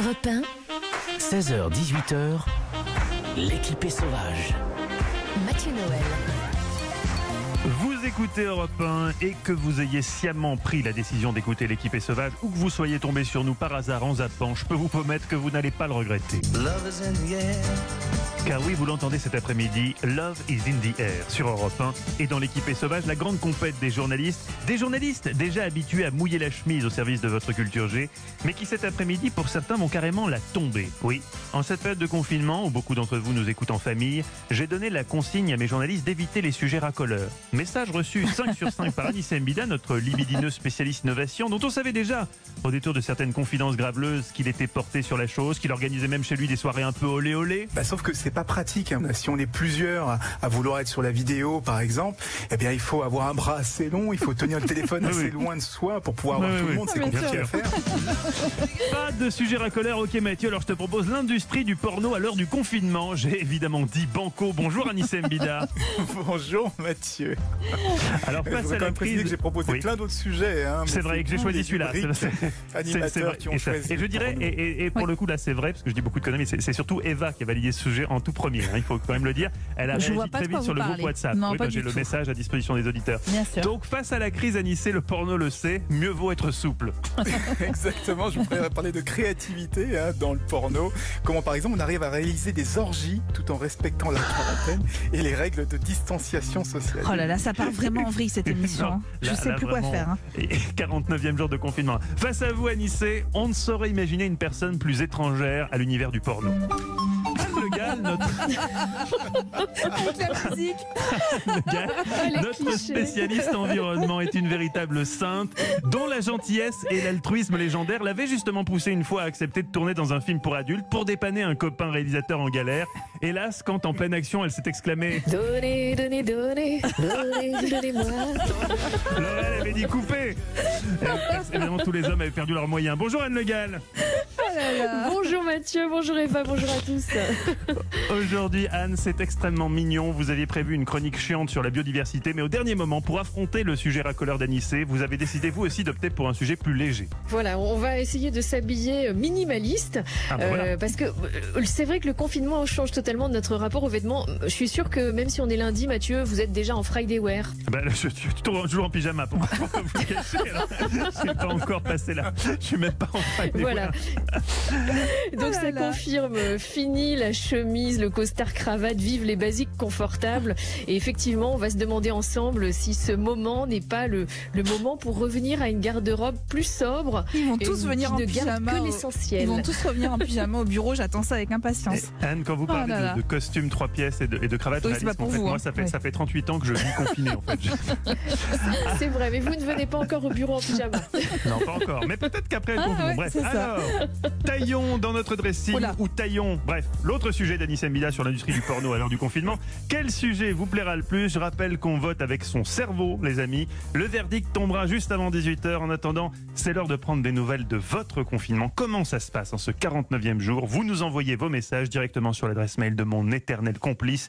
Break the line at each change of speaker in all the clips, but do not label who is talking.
Europe 1,
16h-18h, l'équipe est sauvage.
Mathieu Noël.
Vous écoutez Europe 1 et que vous ayez sciemment pris la décision d'écouter l'équipe est sauvage ou que vous soyez tombé sur nous par hasard en zappant, je peux vous promettre que vous n'allez pas le regretter. Car oui, vous l'entendez cet après-midi, Love is in the air sur Europe 1 et dans l'équipe est sauvage, la grande compète des journalistes déjà habitués à mouiller la chemise au service de votre culture G, mais qui cet après-midi pour certains vont carrément la tomber. Oui, en cette période de confinement où beaucoup d'entre vous nous écoutent en famille, j'ai donné la consigne à mes journalistes d'éviter les sujets racoleurs. Message reçu 5 sur 5 par Anissa Mbida, notre libidineuse spécialiste innovation, dont on savait déjà, au détour de certaines confidences graveleuses, qu'il était porté sur la chose, qu'il organisait même chez lui des soirées un peu olé olé.
Sauf que c'est pas pratique. Si on est plusieurs à vouloir être sur la vidéo, par exemple, eh bien, il faut avoir un bras assez long, il faut tenir le téléphone assez loin de soi pour pouvoir voir tout le monde. C'est compliqué à faire.
Pas de sujet racoleur, ok Mathieu, alors je te propose l'industrie du porno à l'heure du confinement. J'ai évidemment dit banco. Bonjour Anissa Mbida.
Bonjour Mathieu.
Alors face à la crise,
que j'ai proposé plein d'autres sujets.
C'est vrai que j'ai choisi celui-là.
Animateurs qui ont choisi.
Et je dirais, et pour le coup là c'est vrai, parce que je dis beaucoup de conneries, mais c'est surtout Eva qui a validé ce sujet en tout premier. Il faut quand même le dire. Elle a réagi très vite sur le groupe WhatsApp.
Non,
j'ai le message à disposition des auditeurs. Donc face à la crise, Anissé, le porno le sait, mieux vaut être souple.
Exactement, je voudrais parler de créativité dans le porno. Comment par exemple on arrive à réaliser des orgies tout en respectant la quarantaine et les règles de distanciation sociale.
Oh là là, ça part vraiment en vrille cette émission.
Non,
je sais plus quoi faire.
49e jour de confinement. Face à vous Anissé, on ne saurait imaginer une personne plus étrangère à l'univers du porno. Le Gall,
Avec la musique.
Notre spécialiste environnement est une véritable sainte dont la gentillesse et l'altruisme légendaire l'avaient justement poussé une fois à accepter de tourner dans un film pour adultes pour dépanner un copain réalisateur en galère. Hélas, quand en pleine action, elle s'est exclamée «
Donnez, donnez, donnez, donnez, donnez-moi ».
L'oreille avait dit « couper ». Évidemment, tous les hommes avaient perdu leurs moyens. Bonjour Anne Le Gall.
Bonjour Mathieu, bonjour Eva, bonjour à tous.
Aujourd'hui Anne, c'est extrêmement mignon. Vous aviez prévu une chronique chiante sur la biodiversité, mais au dernier moment, pour affronter le sujet racoleur d'Anissé, vous avez décidé vous aussi d'opter pour un sujet plus léger.
Voilà, on va essayer de s'habiller minimaliste, parce que c'est vrai que le confinement change totalement notre rapport aux vêtements. Je suis sûre que même si on est lundi, Mathieu, vous êtes déjà en Friday wear.
Je suis toujours en pyjama, pour vous cacher. Je n'ai pas encore passé là. Je suis même pas en Friday wear.
Donc ça confirme, fini la chemise, le costard cravate, vive les basiques confortables. Et effectivement, on va se demander ensemble si ce moment n'est pas le moment pour revenir à une garde-robe plus sobre.
Ils vont tous venir en pyjama.
Que l'essentiel.
Ils vont tous revenir en pyjama au bureau. J'attends ça avec impatience.
Et Anne, quand vous parlez de costume 3 pièces et de cravate, réalisme, en fait, moi ça fait 38 ans que je vis confiné en fait.
C'est vrai, mais vous ne venez pas encore au bureau en pyjama.
Non, pas encore. Mais peut-être qu'après le confinement. Bref, alors, taillons dans notre dressing ou taillons. Bref, l'autre sujet d'Anissa Mbida sur l'industrie du porno à l'heure du confinement. Quel sujet vous plaira le plus? Je rappelle qu'on vote avec son cerveau, les amis. Le verdict tombera juste avant 18h. En attendant, c'est l'heure de prendre des nouvelles de votre confinement. Comment ça se passe en ce 49e jour? Vous nous envoyez vos messages directement sur l'adresse mail de mon éternel complice,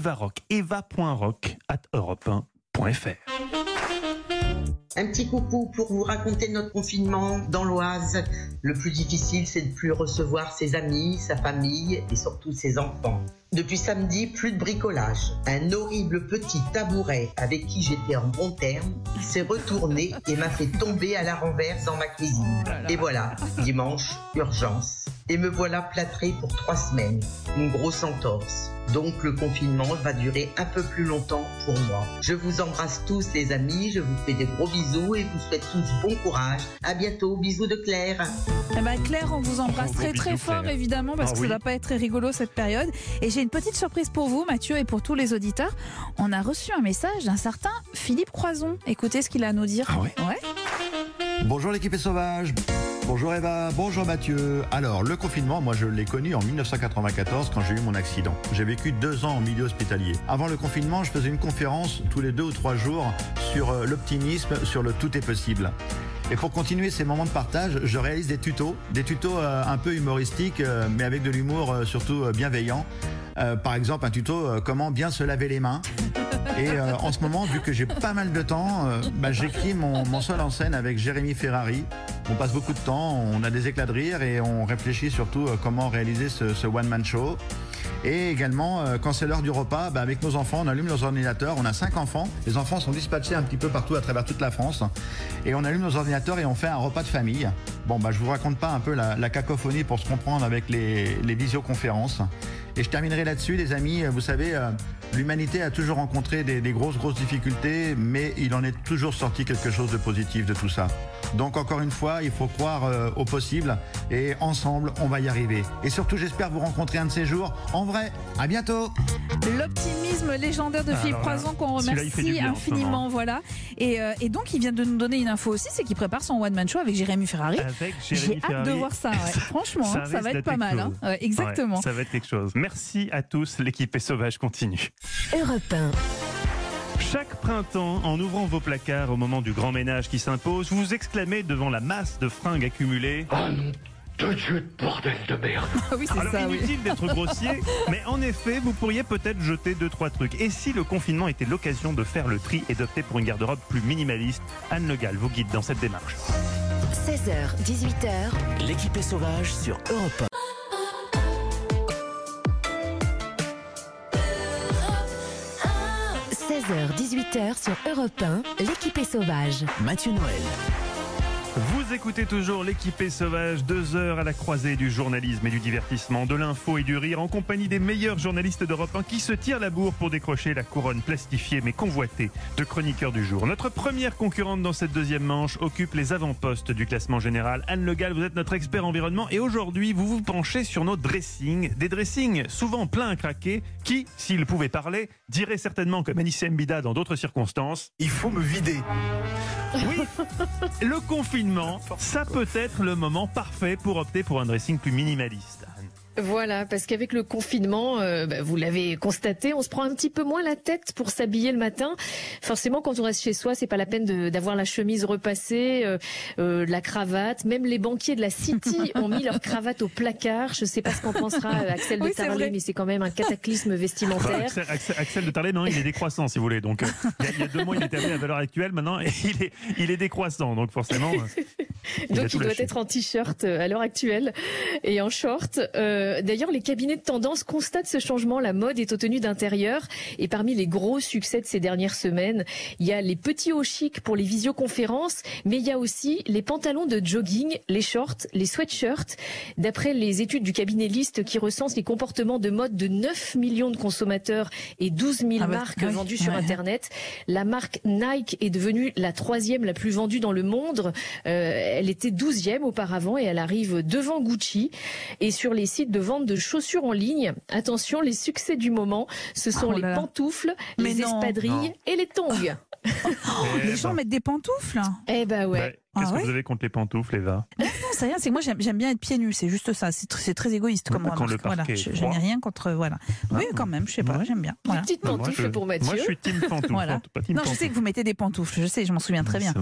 eva.rock@europe1.fr.
Un petit coucou pour vous raconter notre confinement dans l'Oise. Le plus difficile, c'est de ne plus recevoir ses amis, sa famille et surtout ses enfants. Depuis samedi, plus de bricolage. Un horrible petit tabouret avec qui j'étais en bon terme s'est retourné et m'a fait tomber à la renverse dans ma cuisine. Et voilà, dimanche, urgence. Et me voilà plâtré pour 3 semaines. Une grosse entorse. Donc le confinement va durer un peu plus longtemps pour moi. Je vous embrasse tous les amis, je vous fais des gros bisous et vous souhaite tous bon courage. À bientôt, bisous de Claire.
Claire, on vous embrasse très fort évidemment parce que ça ne va pas être très rigolo cette période. Et j'ai une petite surprise pour vous Mathieu et pour tous les auditeurs. On a reçu un message d'un certain Philippe Croison. Écoutez ce qu'il a à nous dire.
Ah ouais.
Bonjour l'équipe est sauvage. Bonjour Eva, bonjour Mathieu. Alors, le confinement, moi je l'ai connu en 1994 quand j'ai eu mon accident. J'ai vécu 2 ans en milieu hospitalier. Avant le confinement, je faisais une conférence tous les 2 ou 3 jours sur l'optimisme, sur le tout est possible. Et pour continuer ces moments de partage, je réalise des tutos un peu humoristiques, mais avec de l'humour surtout bienveillant. Par exemple, un tuto comment bien se laver les mains. Et en ce moment, vu que j'ai pas mal de temps, j'écris mon seul en scène avec Jérémy Ferrari. On passe beaucoup de temps, on a des éclats de rire et on réfléchit surtout comment réaliser ce one-man show. Et également, quand c'est l'heure du repas, avec nos enfants, on allume nos ordinateurs. On a 5 enfants. Les enfants sont dispatchés un petit peu partout à travers toute la France. Et on allume nos ordinateurs et on fait un repas de famille. Bon, je vous raconte pas un peu la cacophonie pour se comprendre avec les visioconférences. Et je terminerai là-dessus, les amis. Vous savez, l'humanité a toujours rencontré des grosses difficultés, mais il en est toujours sorti quelque chose de positif de tout ça. Donc encore une fois, il faut croire au possible et ensemble, on va y arriver. Et surtout, j'espère vous rencontrer un de ces jours en vrai. À bientôt.
L'optimisme légendaire de Philippe Croizon qu'on remercie infiniment. Voilà. Et donc, il vient de nous donner une info aussi, c'est qu'il prépare son one-man show avec Jérémy Ferrari. J'ai hâte de voir ça. Ouais. Franchement, ça va être pas mal. Hein. Ouais, exactement.
Ouais, ça va être quelque chose. Merci à tous. L'équipe est sauvage continue.
Europe 1.
Chaque printemps, en ouvrant vos placards au moment du grand ménage qui s'impose, vous exclamez devant la masse de fringues accumulées « Ah non, de Dieu de bordel de merde !»
Oui, c'est
Alors,
ça,
inutile d'être grossier, mais en effet, vous pourriez peut-être jeter 2-3 trucs. Et si le confinement était l'occasion de faire le tri et d'opter pour une garde-robe plus minimaliste, Anne Le Gall vous guide dans cette démarche.
16h, 18h.
L'équipe est sauvage sur Europe 1.
16h, 18h sur Europe 1, l'équipe est sauvage.
Mathieu Noël.
Vous écoutez toujours l'équipée sauvage, 2 heures à la croisée du journalisme et du divertissement, de l'info et du rire, en compagnie des meilleurs journalistes d'Europe 1 qui se tirent la bourre pour décrocher la couronne plastifiée mais convoitée de chroniqueur du jour. Notre première concurrente dans cette deuxième manche occupe les avant-postes du classement général. Anne Le Gall, vous êtes notre expert environnement et aujourd'hui vous vous penchez sur nos dressings. Des dressings souvent pleins à craquer qui, s'ils pouvaient parler, diraient certainement comme Anissa Mbida dans d'autres circonstances.
Il faut me vider.
Oui, le confinement, ça peut être le moment parfait pour opter pour un dressing plus minimaliste.
Voilà, parce qu'avec le confinement, vous l'avez constaté, on se prend un petit peu moins la tête pour s'habiller le matin. Forcément, quand on reste chez soi, c'est pas la peine d'avoir la chemise repassée, la cravate. Même les banquiers de la City ont mis leur cravate au placard. Je sais pas ce qu'en pensera Axel de Tarlé, mais c'est quand même un cataclysme vestimentaire.
Axel de Tarlé, non, il est décroissant, si vous voulez. Donc, il y a 2 mois, il était à valeur actuelle. Maintenant, il est décroissant. Donc, forcément.
Donc, il doit être en t-shirt à l'heure actuelle et en short. D'ailleurs, les cabinets de tendance constatent ce changement. La mode est aux tenues d'intérieur. Et parmi les gros succès de ces dernières semaines, il y a les petits hauts chics pour les visioconférences, mais il y a aussi les pantalons de jogging, les shorts, les sweatshirts. D'après les études du cabinet List qui recense les comportements de mode de 9 millions de consommateurs et 12 000 marques vendues sur Internet, la marque Nike est devenue la 3e la plus vendue dans le monde. Elle était 12e auparavant et elle arrive devant Gucci. Et sur les sites de vente de chaussures en ligne, attention, les succès du moment, ce sont les pantoufles, les espadrilles et les tongs.
Les gens mettent des pantoufles.
Eh ben ouais.
Qu'est-ce que vous avez contre les pantoufles, Eva?
Non, c'est rien, c'est que moi j'aime bien être pieds nus, c'est juste ça, c'est très égoïste comme remarque. Voilà, je n'ai rien contre, voilà. Oui, quand même, je sais pas, j'aime bien. Voilà.
Une petite pantoufle pour Mathieu.
Moi je suis team pantoufle. Voilà. Pas team
non, je sais que vous mettez des pantoufles, je sais, je m'en souviens très bien.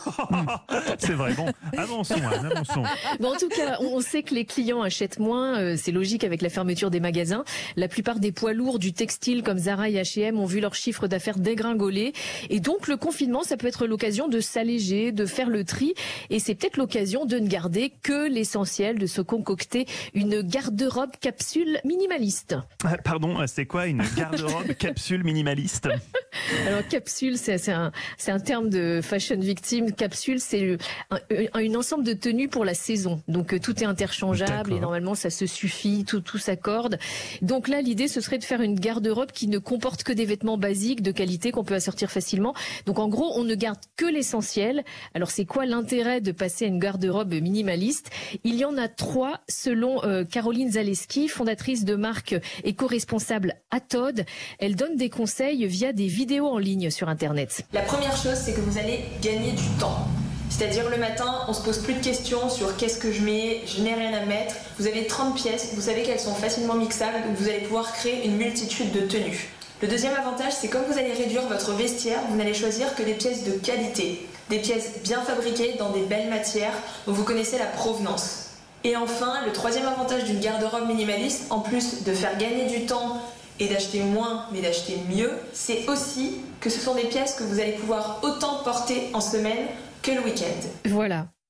C'est vrai, bon, avançons.
Bon, en tout cas, on sait que les clients achètent moins, c'est logique avec la fermeture des magasins. La plupart des poids lourds du textile comme Zara et H&M ont vu leur chiffre d'affaires dégringoler. Et donc le confinement, ça peut être l'occasion de s'alléger, de faire le tri. Et c'est peut-être l'occasion de ne garder que l'essentiel, de se concocter une garde-robe capsule minimaliste.
Pardon, c'est quoi une garde-robe capsule minimaliste?
Alors capsule, c'est un terme de fashion victime. Capsule, c'est un ensemble de tenues pour la saison. Donc tout est interchangeable et normalement ça se suffit, tout s'accorde. Donc là, l'idée, ce serait de faire une garde-robe qui ne comporte que des vêtements basiques de qualité qu'on peut assortir facilement. Donc en gros, on ne garde que l'essentiel. Alors c'est quoi l'intérêt de passer à une garde-robe minimaliste? Il y en a 3 selon Caroline Zaleski, fondatrice de marque éco-responsable Atod. Elle donne des conseils via des vidéos en ligne sur Internet.
La première chose, c'est que vous allez gagner du temps. C'est-à-dire le matin, on se pose plus de questions sur qu'est-ce que je mets, je n'ai rien à mettre. Vous avez 30 pièces, vous savez qu'elles sont facilement mixables, donc vous allez pouvoir créer une multitude de tenues. Le deuxième avantage, c'est comme vous allez réduire votre vestiaire, vous n'allez choisir que des pièces de qualité, des pièces bien fabriquées dans des belles matières dont vous connaissez la provenance. Et enfin, le troisième avantage d'une garde-robe minimaliste, en plus de faire gagner du temps et d'acheter moins mais d'acheter mieux, c'est aussi que ce sont des pièces que vous allez pouvoir autant porter en semaine que le week-end.
Voilà.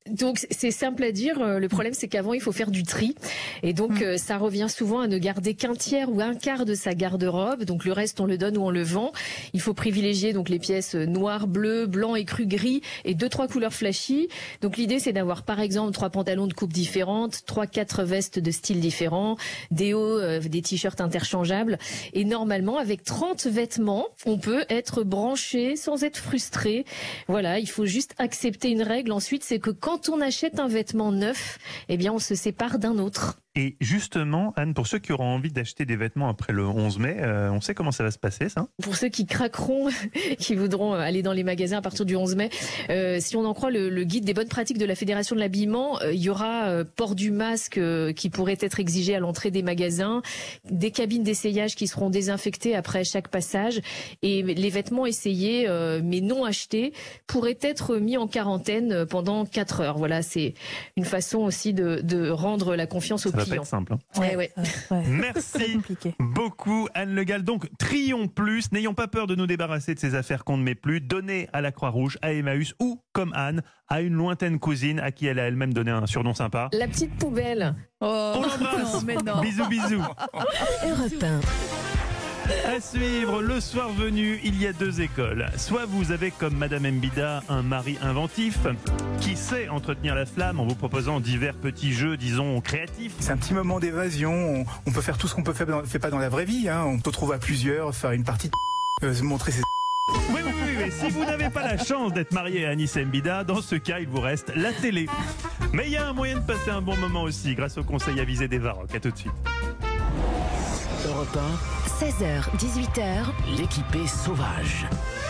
Donc c'est simple à dire, le problème c'est qu'avant il faut faire du tri et donc ça revient souvent à ne garder qu'un tiers ou un quart de sa garde-robe, donc le reste on le donne ou on le vend. Il faut privilégier donc les pièces noires, bleues, blanc et cru gris et 2-3 couleurs flashy. Donc l'idée c'est d'avoir par exemple 3 pantalons de coupe différentes, 3-4 vestes de style différents, des hauts, des t-shirts interchangeables et normalement avec 30 vêtements on peut être branché sans être frustré. Voilà, il faut juste accepter une règle ensuite, c'est que quand on achète un vêtement neuf, eh bien on se sépare d'un autre.
Et justement, Anne, pour ceux qui auront envie d'acheter des vêtements après le 11 mai, on sait comment ça va se passer, ça ?
Pour ceux qui craqueront, qui voudront aller dans les magasins à partir du 11 mai, si on en croit le guide des bonnes pratiques de la Fédération de l'habillement, il y aura port du masque qui pourrait être exigé à l'entrée des magasins, des cabines d'essayage qui seront désinfectées après chaque passage, et les vêtements essayés mais non achetés pourraient être mis en quarantaine pendant 4 heures. Voilà, c'est une façon aussi de rendre la confiance aux clients.
Ça va pas être simple.
Ouais.
Merci beaucoup Anne Le Gall. Donc trions plus, n'ayons pas peur de nous débarrasser de ces affaires qu'on ne met plus. Donnez à la Croix-Rouge, à Emmaüs ou, comme Anne, à une lointaine cousine à qui elle a elle-même donné un surnom sympa.
La petite poubelle.
On l'embrasse. Bisous, bisous.
Europe 1.
À suivre, le soir venu, il y a 2 écoles. Soit vous avez, comme Madame Mbida, un mari inventif qui sait entretenir la flamme en vous proposant divers petits jeux, disons, créatifs.
C'est un petit moment d'évasion. On peut faire tout ce qu'on peut faire, fait pas dans la vraie vie. On peut trouver à plusieurs, faire une partie de montrer ses...
Oui. Si vous n'avez pas la chance d'être marié à Anis Mbida, dans ce cas, il vous reste la télé. Mais il y a un moyen de passer un bon moment aussi, grâce au conseil avisé d'Eva. À tout de suite.
Europe 1,
16h, 18h.
l'équipée sauvage.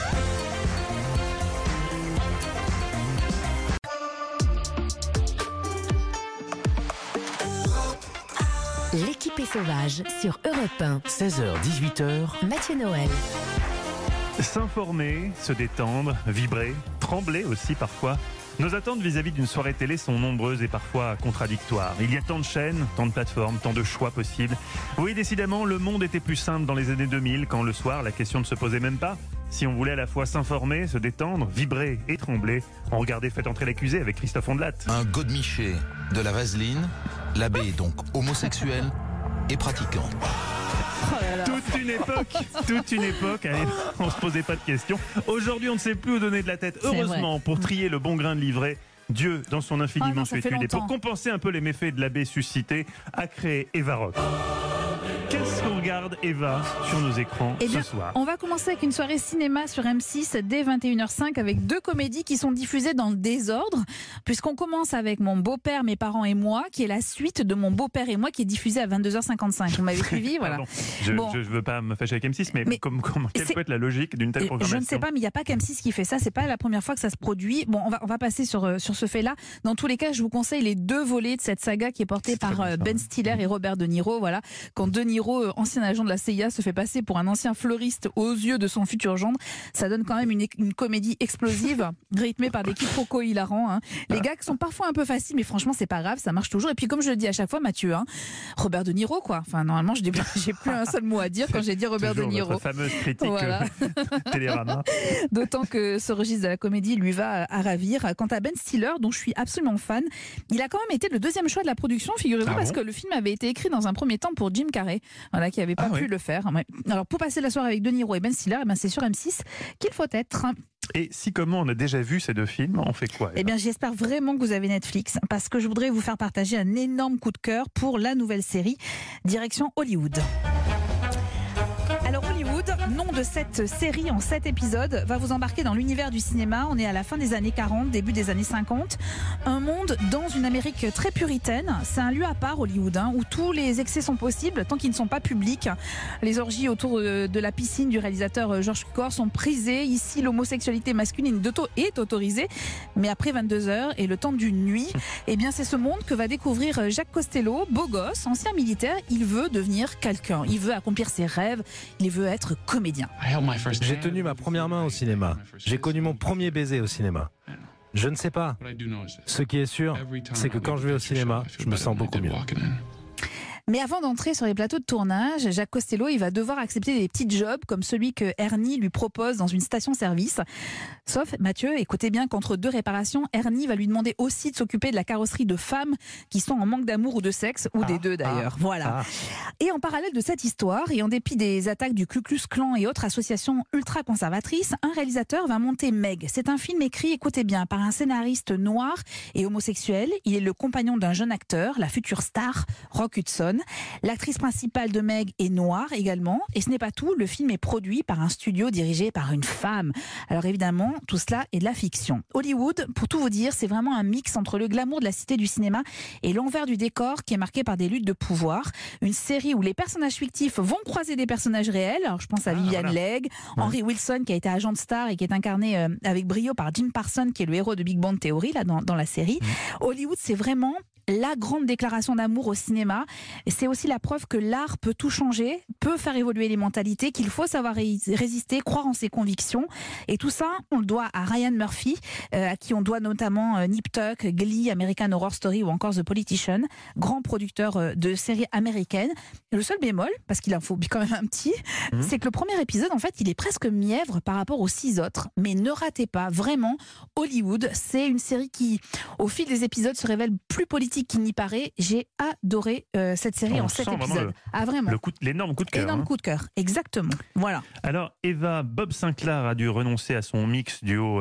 L'équipée sauvage sur Europe 1.
16h, 18h.
Mathieu Noël.
S'informer, se détendre, vibrer, trembler aussi parfois. Nos attentes vis-à-vis d'une soirée télé sont nombreuses et parfois contradictoires. Il y a tant de chaînes, tant de plateformes, tant de choix possibles. Oui, décidément, le monde était plus simple dans les années 2000, quand le soir, la question ne se posait même pas. Si on voulait à la fois s'informer, se détendre, vibrer et trembler, on regardait Faites entrer l'accusé avec Christophe Ondelat.
Un godemiché, de la vaseline, l'abbé est donc homosexuel et pratiquant.
Toute une époque, allez, on se posait pas de questions. Aujourd'hui, on ne sait plus où donner de la tête. Heureusement, pour trier le bon grain de livret, Dieu, dans son infinie mansuétude, et pour compenser un peu les méfaits de l'abbé suscité, a créé Eva Rock. Qu'est-ce qu'on regarde, Eva, sur nos écrans ce soir ?
On va commencer avec une soirée cinéma sur M6 dès 21h05 avec 2 comédies qui sont diffusées dans le désordre, puisqu'on commence avec Mon beau-père, mes parents et moi, qui est la suite de Mon beau-père et moi, qui est diffusée à 22h55. Vous m'avez suivi, voilà.
Je ne veux pas me fâcher avec M6, mais quelle peut être la logique d'une telle programmation ?
Je ne sais pas, mais il n'y a pas qu'M6 qui fait ça. C'est pas la première fois que ça se produit. Bon, on va passer sur ce fait-là. Dans tous les cas, je vous conseille les 2 volets de cette saga qui est portée par Ben Stiller et Robert De Niro. Voilà, quand De Niro, ancien agent de la CIA, se fait passer pour un ancien fleuriste aux yeux de son futur gendre, ça donne quand même une comédie explosive, rythmée par des quiproquos hilarants. Les gags sont parfois un peu faciles, mais franchement, c'est pas grave, ça marche toujours. Et puis, comme je le dis à chaque fois, Mathieu, Robert De Niro, quoi. Enfin, normalement, j'ai plus un seul mot à dire quand j'ai dit Robert De Niro.
Notre fameuse critique Télérama.
D'autant que ce registre de la comédie lui va à ravir. Quant à Ben Stiller, dont je suis absolument fan, il a quand même été le 2e choix de la production, figurez-vous, parce que le film avait été écrit dans un premier temps pour Jim Carrey, qui n'avait pas pu le faire. Alors, pour passer la soirée avec De Niro et Ben Stiller, c'est sur M6 qu'il faut être.
Et si, comme on a déjà vu ces 2 films, on fait quoi ?
Eh bien, j'espère vraiment que vous avez Netflix, parce que je voudrais vous faire partager un énorme coup de cœur pour la nouvelle série Direction Hollywood. Alors Hollywood, nom de cette série en 7 épisodes, va vous embarquer dans l'univers du cinéma. On est à la fin des années 40, début des années 50. Un monde dans une Amérique très puritaine. C'est un lieu à part, Hollywood, où tous les excès sont possibles tant qu'ils ne sont pas publics. Les orgies autour de la piscine du réalisateur George Cukor sont prisées. Ici, l'homosexualité masculine est autorisée. Mais après 22h et le temps d'une nuit, eh bien c'est ce monde que va découvrir Jacques Costello, beau gosse, ancien militaire. Il veut devenir quelqu'un. Il veut accomplir ses rêves. Il veut être comédien.
J'ai tenu ma première main au cinéma. J'ai connu mon premier baiser au cinéma. Je ne sais pas. Ce qui est sûr, c'est que quand je vais au cinéma, je me sens beaucoup mieux.
Mais avant d'entrer sur les plateaux de tournage, Jacques Costello, il va devoir accepter des petits jobs comme celui que Ernie lui propose dans une station-service. Sauf, Mathieu, écoutez bien qu'entre 2 réparations, Ernie va lui demander aussi de s'occuper de la carrosserie de femmes qui sont en manque d'amour ou de sexe, ou des deux d'ailleurs. Voilà. Et en parallèle de cette histoire, et en dépit des attaques du Ku Klux Klan et autres associations ultra-conservatrices, un réalisateur va monter Meg. C'est un film écrit, écoutez bien, par un scénariste noir et homosexuel. Il est le compagnon d'un jeune acteur, la future star, Rock Hudson. L'actrice principale de Meg est noire également. Et ce n'est pas tout, le film est produit par un studio dirigé par une femme. Alors évidemment, tout cela est de la fiction. Hollywood, pour tout vous dire, c'est vraiment un mix entre le glamour de la cité du cinéma et l'envers du décor qui est marqué par des luttes de pouvoir. Une série où les personnages fictifs vont croiser des personnages réels. Alors je pense à Viviane Legge, Henry Wilson qui a été agent de star et qui est incarné avec brio par Jim Parsons qui est le héros de Big Bang Theory là, dans la série. Hollywood, c'est vraiment la grande déclaration d'amour au cinéma. C'est aussi la preuve que l'art peut tout changer, peut faire évoluer les mentalités, qu'il faut savoir résister, croire en ses convictions. Et tout ça, on le doit à Ryan Murphy, à qui on doit notamment Nip Tuck, Glee, American Horror Story ou encore The Politician, grand producteur de séries américaines. Et le seul bémol, parce qu'il en faut quand même un petit, c'est que le premier épisode, en fait, il est presque mièvre par rapport aux 6 autres. Mais ne ratez pas, vraiment, Hollywood, c'est une série qui, au fil des épisodes, se révèle plus politique qu'il n'y paraît. J'ai adoré cette série en 7 épisodes. Vraiment.
L'énorme coup de cœur.
Énorme coup de cœur, exactement. Voilà.
Alors, Eva, Bob Sinclair a dû renoncer à son mix du haut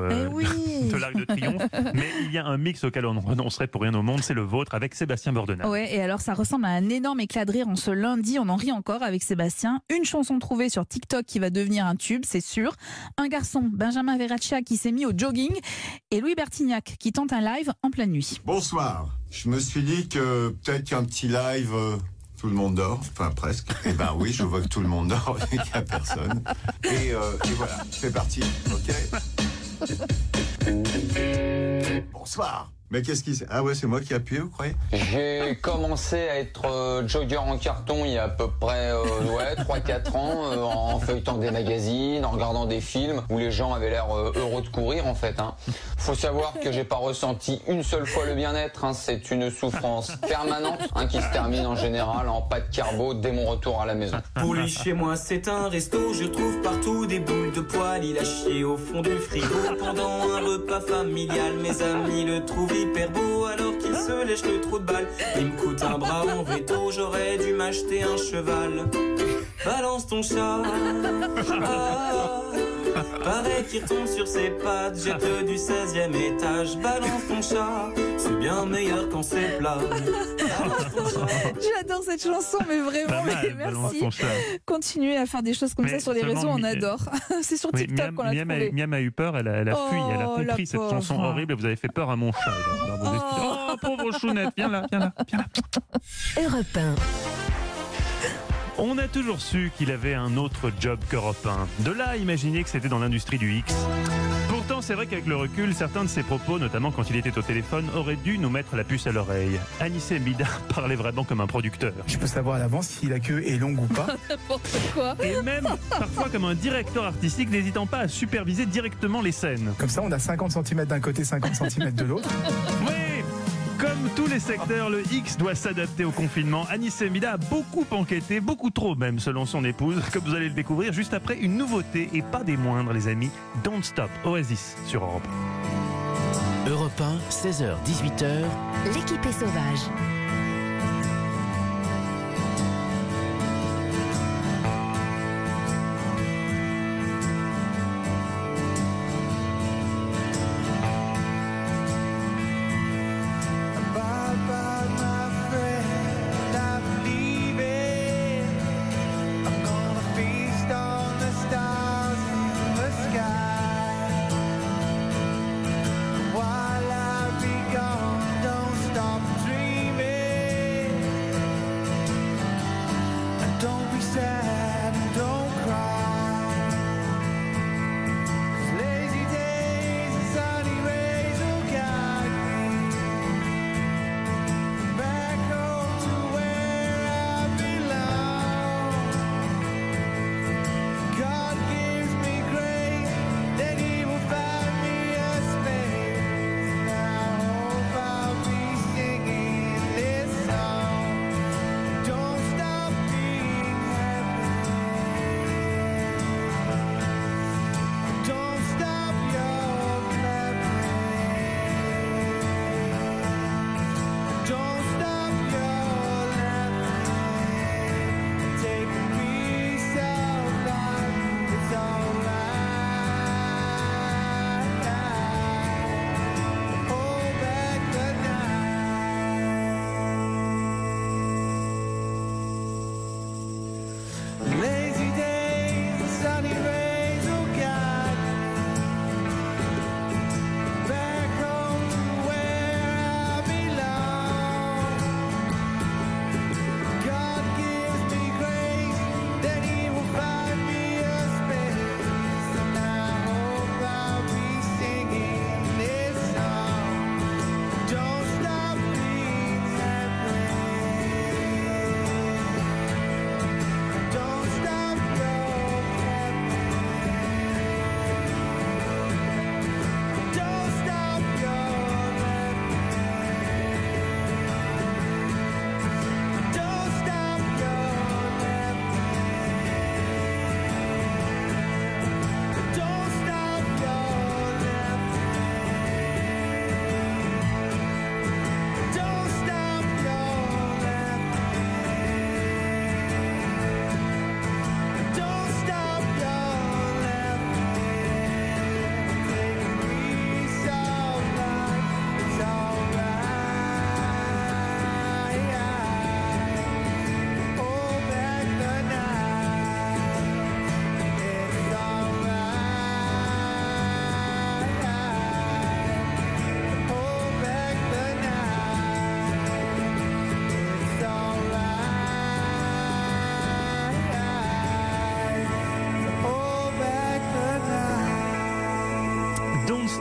de l'Arc de Triomphe. Mais il y a un mix auquel on ne renoncerait pour rien au monde, c'est le vôtre avec Sébastien Bordenave.
Ouais, et alors ça ressemble à un énorme éclat de rire en ce lundi. On en rit encore avec Sébastien. Une chanson trouvée sur TikTok qui va devenir un tube, c'est sûr. Un garçon, Benjamin Verraccia, qui s'est mis au jogging. Et Louis Bertignac qui tente un live en pleine nuit.
Bonsoir. Je me suis dit que peut-être qu'un petit live, tout le monde dort, enfin presque. Eh ben oui, je vois que tout le monde dort, il n'y a personne. Et voilà, c'est parti, ok. Bonsoir. Mais qu'est-ce qui... Ah ouais, c'est moi qui ai appuyé, vous croyez?
J'ai commencé à être jogger en carton il y a à peu près 3-4 ans, en feuilletant des magazines, en regardant des films où les gens avaient l'air heureux de courir en fait. Faut savoir que j'ai pas ressenti une seule fois le bien-être, c'est une souffrance permanente qui se termine en général en pâte carbo dès mon retour à la maison.
Pour lui, chez moi, c'est un resto, je trouve partout des boules de poil, il a chié au fond du frigo. Pendant un repas familial, mes amis le trouvent hyper beau alors qu'il se lèche le trou de balle. Il me coûte un bras en veto, j'aurais dû m'acheter un cheval. Balance ton chat. Paraît qu'il retombe sur ses pattes, jette du 16e étage. Balance ton chat, c'est bien meilleur quand c'est plat.
J'adore cette chanson, mais vraiment, merci. Continuez à faire des choses comme ça sur les réseaux, on adore. C'est sur TikTok qu'on l'a trouvé.
Miam a eu peur, elle a fui, elle a compris cette chanson horrible et vous avez fait peur à mon chat. Oh, pauvre chounette, viens là.
Europe 1.
On a toujours su qu'il avait un autre job qu'Europe 1. De là à imaginer que c'était dans l'industrie du X. Pourtant, c'est vrai qu'avec le recul, certains de ses propos, notamment quand il était au téléphone, auraient dû nous mettre la puce à l'oreille. Anissé Mbida parlait vraiment comme un producteur.
Je peux savoir à l'avance si la queue est longue ou pas.
N'importe quoi.
Et même, parfois, comme un directeur artistique, n'hésitant pas à superviser directement les scènes.
Comme ça, on a 50 cm d'un côté, 50 cm de l'autre.
Oui. Comme tous les secteurs, le X doit s'adapter au confinement. Anissé Mbida a beaucoup enquêté, beaucoup trop même, selon son épouse, comme vous allez le découvrir juste après une nouveauté, et pas des moindres, les amis. Don't Stop, Oasis, sur Europe
1. Europe 1, 16h, 18h.
L'équipe est sauvage.
Don't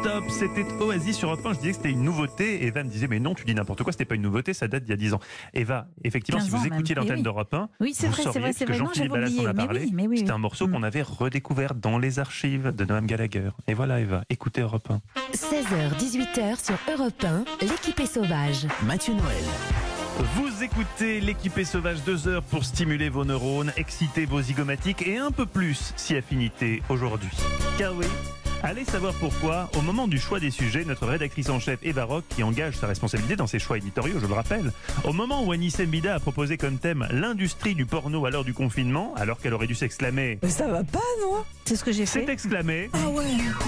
Stop, c'était Oasis sur Europe 1. Je disais que c'était une nouveauté. Eva me disait, mais non, tu dis n'importe quoi, c'était pas une nouveauté, ça date d'il y a 10 ans. Eva, effectivement, si vous écoutiez l'antenne d'Europe 1,
oui, c'est
vous
vrai,
sauriez
c'est
que
vrai.
Jean-Philippe Ballas en a parlé.
Oui,
c'était un morceau qu'on avait redécouvert dans les archives de Noam Gallagher. Et voilà, Eva, écoutez Europe 1.
16h, 18h sur Europe 1, l'équipe est sauvage.
Mathieu Noël.
Vous écoutez l'équipée sauvage 2 heures pour stimuler vos neurones, exciter vos zygomatiques et un peu plus si affinité aujourd'hui. Car oui, allez savoir pourquoi, au moment du choix des sujets, notre rédactrice en chef Eva Rock, qui engage sa responsabilité dans ses choix éditoriaux, je le rappelle, au moment où Anissé Mbida a proposé comme thème l'industrie du porno à l'heure du confinement, alors qu'elle aurait dû s'exclamer
« Mais ça va pas, non ?» C'est ce que j'ai fait.
C'est exclamé.
Ah ouais.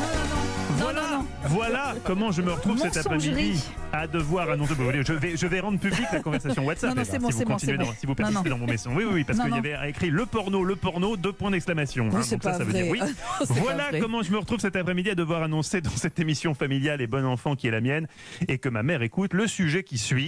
Voilà comment je me retrouve cet après-midi à devoir annoncer. Je vais rendre public la conversation WhatsApp.
Non, c'est bon, c'est bon.
Si vous persistez dans mon message. Oui, parce qu'il y avait écrit le porno, 2 points d'exclamation.
Oui, c'est pas
ça veut
vrai.
dire oui. Voilà comment je me retrouve cet après-midi à devoir annoncer dans cette émission familiale et bon enfant qui est la mienne et que ma mère écoute le sujet qui suit.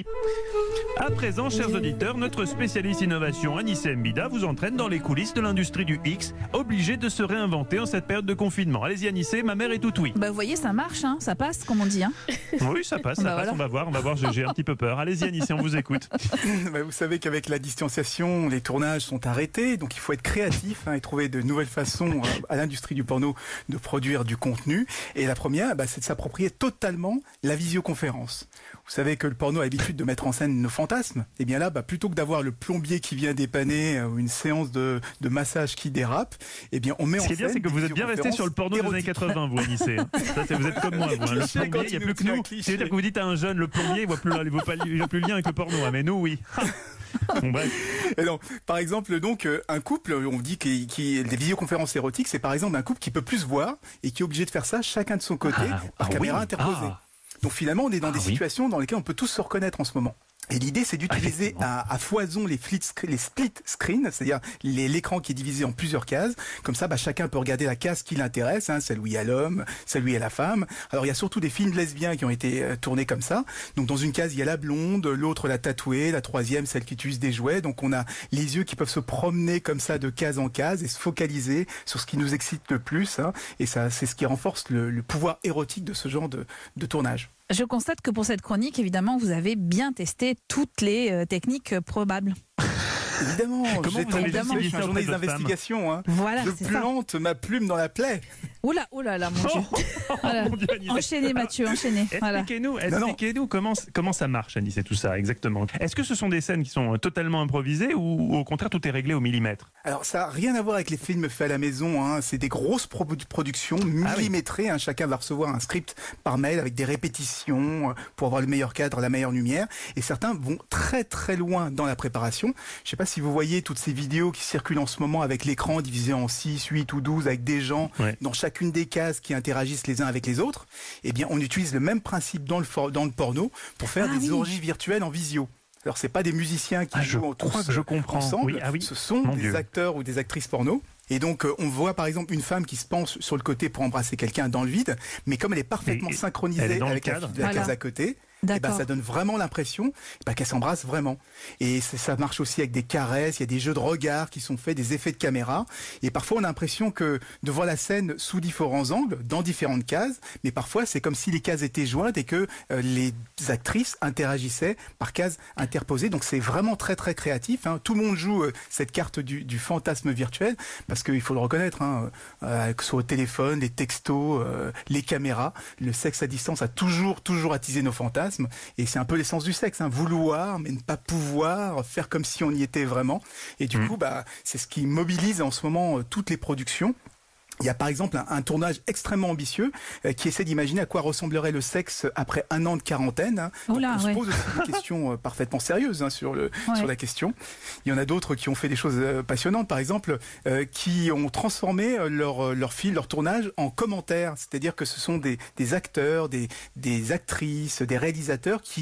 À présent, chers auditeurs, notre spécialiste innovation Anissé Mbida vous entraîne dans les coulisses de l'industrie du X, obligée de se réinventer en cette période de confinement. Allez-y Anissé, ma mère est tout oui.
Bah vous voyez, ça marche, hein, ça passe, comme on dit. Hein.
Oui, ça passe, voilà. On va voir, j'ai un petit peu peur. Allez-y Anissé, on vous écoute.
Vous savez qu'avec la distanciation, les tournages sont arrêtés, donc il faut être créatif et trouver de nouvelles façons à l'industrie du porno de produire du contenu. Et la première, c'est de s'approprier totalement la visioconférence. Vous savez que le porno a l'habitude de mettre en scène nos fantasmes. Et bien là, plutôt que d'avoir le plombier qui vient dépanner ou une séance de massage qui dérape, eh bien on met en scène.
Ce qui est bien, c'est que vous êtes bien resté sur le porno des années 80, vous Anissé. Vous êtes comme moi, vous. Le plombier, il n'y a plus que nous. C'est-à-dire que vous dites à un jeune, le plombier, il n'a plus le lien avec le porno. Mais nous, oui. Bon, bref.
Et donc, par exemple, un couple, on dit des visioconférences érotiques, c'est par exemple un couple qui peut plus se voir et qui est obligé de faire ça chacun de son côté par caméra interposée. Donc finalement, on est dans des situations dans lesquelles on peut tous se reconnaître en ce moment. Et l'idée, c'est d'utiliser à foison les split screens, c'est-à-dire l'écran qui est divisé en plusieurs cases. Comme ça, chacun peut regarder la case qui l'intéresse, celle où il y a l'homme, celle où il y a la femme. Alors, il y a surtout des films lesbiens qui ont été tournés comme ça. Donc, dans une case, il y a la blonde, l'autre la tatouée, la troisième, celle qui utilise des jouets. Donc, on a les yeux qui peuvent se promener comme ça de case en case et se focaliser sur ce qui nous excite le plus. Et ça, c'est ce qui renforce le pouvoir érotique de ce genre de tournage.
Je constate que pour cette chronique, évidemment, vous avez bien testé toutes les techniques probables.
Évidemment, je suis un journaliste d'investigation.
Voilà,
je plante ma plume dans la plaie.
Oula, là, mon Dieu. Voilà.
Mon Dieu,
enchaînez, Mathieu, enchaînez.
Expliquez-nous comment ça marche, Anissé, tout ça, exactement. Est-ce que ce sont des scènes qui sont totalement improvisées ou au contraire tout est réglé au millimètre?
Alors ça n'a rien à voir avec les films faits à la maison. C'est des grosses productions millimétrées. Chacun va recevoir un script par mail avec des répétitions pour avoir le meilleur cadre, la meilleure lumière. Et certains vont très très loin dans la préparation. Je ne sais pas si vous voyez toutes ces vidéos qui circulent en ce moment avec l'écran divisé en 6, 8 ou 12 avec des gens dans chacune des cases qui interagissent les uns avec les autres. Eh bien, on utilise le même principe dans le porno pour faire des orgies virtuelles en visio. Alors, c'est pas des musiciens qui jouent ensemble. Ce sont des acteurs ou des actrices porno. Et donc, on voit par exemple une femme qui se penche sur le côté pour embrasser quelqu'un dans le vide, mais comme elle est parfaitement synchronisée avec la case à côté, ça donne vraiment l'impression qu'elle s'embrasse vraiment. Et ça marche aussi avec des caresses, il y a des jeux de regard qui sont faits, des effets de caméra. Et parfois, on a l'impression de voir la scène sous différents angles, dans différentes cases, mais parfois, c'est comme si les cases étaient jointes et que les actrices interagissaient par cases interposées. Donc, c'est vraiment très, très créatif. Tout le monde joue cette carte du fantasme virtuel, parce qu'il faut le reconnaître, que ce soit au téléphone, les textos, les caméras, le sexe à distance a toujours attisé nos fantasmes. Et c'est un peu l'essence du sexe, vouloir mais ne pas pouvoir, faire comme si on y était vraiment. Et du coup, c'est ce qui mobilise en ce moment toutes les productions. Il y a par exemple un tournage extrêmement ambitieux qui essaie d'imaginer à quoi ressemblerait le sexe après 1 an de quarantaine. On se pose aussi des questions parfaitement sérieuses sur la question. Il y en a d'autres qui ont fait des choses passionnantes, par exemple, qui ont transformé leur tournage en commentaires. C'est-à-dire que ce sont des acteurs, des actrices, des réalisateurs qui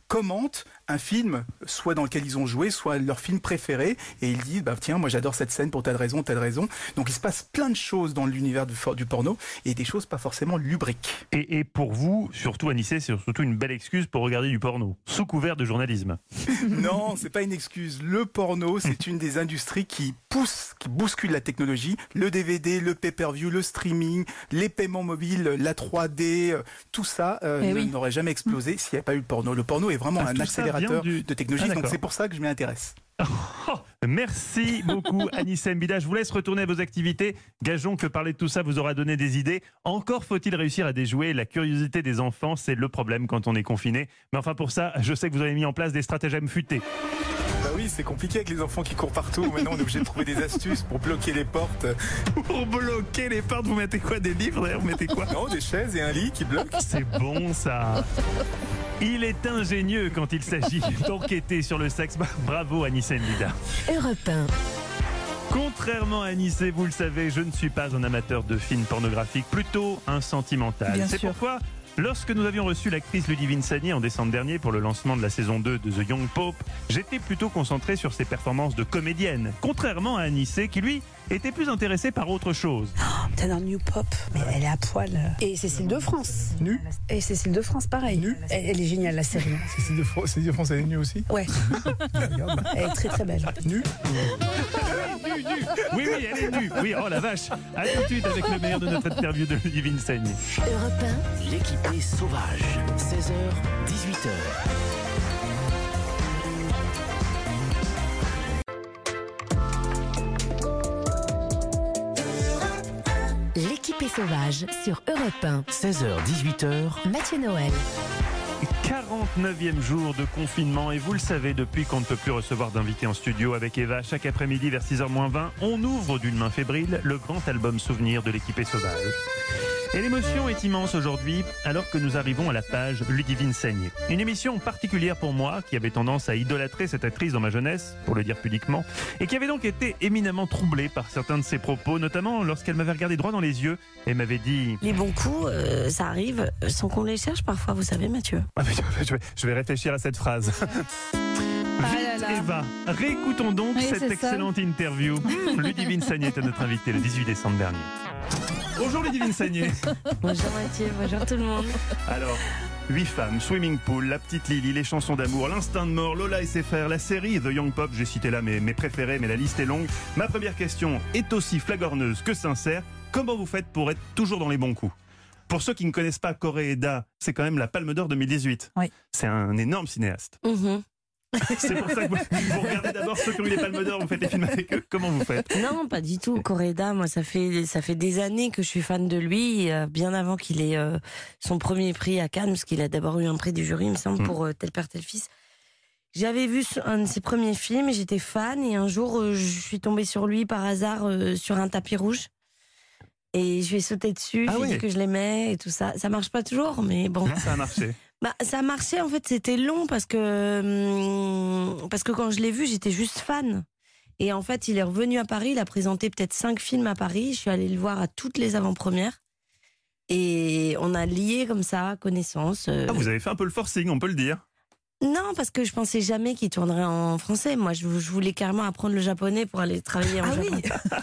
commentent un film, soit dans lequel ils ont joué, soit leur film préféré, et ils disent, tiens, moi j'adore cette scène pour telle raison, telle raison. Donc il se passe plein de choses dans l'univers du porno, et des choses pas forcément lubriques.
Et pour vous, surtout Anissé, c'est surtout une belle excuse pour regarder du porno, sous couvert de journalisme.
Non, c'est pas une excuse. Le porno, c'est une des industries qui bouscule la technologie. Le DVD, le pay-per-view, le streaming, les paiements mobiles, la 3D, tout ça n'aurait jamais explosé s'il n'y avait pas eu le porno. Le porno est vraiment un accélérateur de technologie, donc c'est pour ça que je m'y intéresse.
Merci beaucoup Anissé Mbida, je vous laisse retourner à vos activités. Gageons que parler de tout ça vous aura donné des idées. Encore faut-il réussir à déjouer la curiosité des enfants, c'est le problème quand on est confiné. Mais enfin pour ça, je sais que vous avez mis en place des stratagèmes futés.
Bah oui, c'est compliqué avec les enfants qui courent partout. Maintenant, on est obligé de trouver des astuces pour bloquer les portes.
Pour bloquer les portes, vous mettez quoi? Des livres d'ailleurs? Vous mettez quoi?
Non, des chaises et un lit qui bloquent.
C'est bon ça. Il est ingénieux quand il s'agit d'enquêter sur le sexe. Bravo Anissé Mbida.
Europe 1.
Contrairement à Anissé, vous le savez, je ne suis pas un amateur de films pornographiques, plutôt un sentimental. C'est pourquoi, lorsque nous avions reçu l'actrice Ludivine Sagnier en décembre dernier pour le lancement de la saison 2 de The Young Pope, j'étais plutôt concentré sur ses performances de comédienne, contrairement à Anissé qui, lui, était plus intéressé par autre chose.
T'as dans New Pop, mais elle est à poil. Et Cécile de France.
Nue.
Et Cécile de France, pareil.
Nue.
Elle est géniale, la série.
Cécile de France, elle est nue aussi?
Ouais. Elle est très très belle.
Nue.
Oui, elle est nue. Oui, oh la vache. À tout de suite avec le meilleur de notre interview de Ludivine Sagnier.
Europe 1.
L'équipée sauvage. 16h, 18h.
L'équipée sauvage sur Europe 1.
16h, 18h.
Mathieu Noël.
49e jour de confinement et vous le savez, depuis qu'on ne peut plus recevoir d'invités en studio avec Eva, chaque après-midi vers 6h-20, on ouvre d'une main fébrile le grand album souvenir de l'équipée sauvage. Et l'émotion est immense aujourd'hui alors que nous arrivons à la page Ludivine Sagnier. Une émission particulière pour moi qui avait tendance à idolâtrer cette actrice dans ma jeunesse, pour le dire pudiquement, et qui avait donc été éminemment troublée par certains de ses propos, notamment lorsqu'elle m'avait regardé droit dans les yeux et m'avait dit...
Les bons coups, ça arrive sans qu'on les cherche parfois, vous savez Mathieu.
Je vais réfléchir à cette phrase. Vite Eva, réécoutons donc cette excellente interview. Ludivine Sagnier était notre invitée le 18 décembre dernier. Bonjour Ludivine Sagnier.
Bonjour Mathieu, bonjour tout le monde.
Alors, 8 femmes, Swimming Pool, La Petite Lily, Les Chansons d'amour, L'Instinct de mort, Lola et ses frères, la série The Young Pop, j'ai cité là mes préférés, mais la liste est longue. Ma première question est aussi flagorneuse que sincère. Comment vous faites pour être toujours dans les bons coups? Pour ceux qui ne connaissent pas Koreeda, c'est quand même la Palme d'Or 2018.
Oui.
C'est un énorme cinéaste. C'est pour ça que vous regardez d'abord ceux qui ont eu les Palmes d'Or, vous faites les films avec eux. Comment vous faites?
Non, pas du tout. Koreeda, moi, ça fait des années que je suis fan de lui, bien avant qu'il ait son premier prix à Cannes, parce qu'il a d'abord eu un prix du jury, il me semble, pour Tel Père, Tel Fils. J'avais vu un de ses premiers films et j'étais fan, et un jour, je suis tombée sur lui par hasard sur un tapis rouge. Et je lui ai sauté dessus, je lui ai dit que je l'aimais et tout ça. Ça marche pas toujours, mais bon.
Non, ça a marché.
Ça a marché, en fait, c'était long parce que quand je l'ai vu, j'étais juste fan. Et en fait, il est revenu à Paris, il a présenté peut-être 5 films à Paris, je suis allée le voir à toutes les avant-premières. Et on a lié comme ça, connaissance.
Vous avez fait un peu le forcing, on peut le dire.
Non, parce que je pensais jamais qu'il tournerait en français. Moi, je voulais carrément apprendre le japonais pour aller travailler en Japon.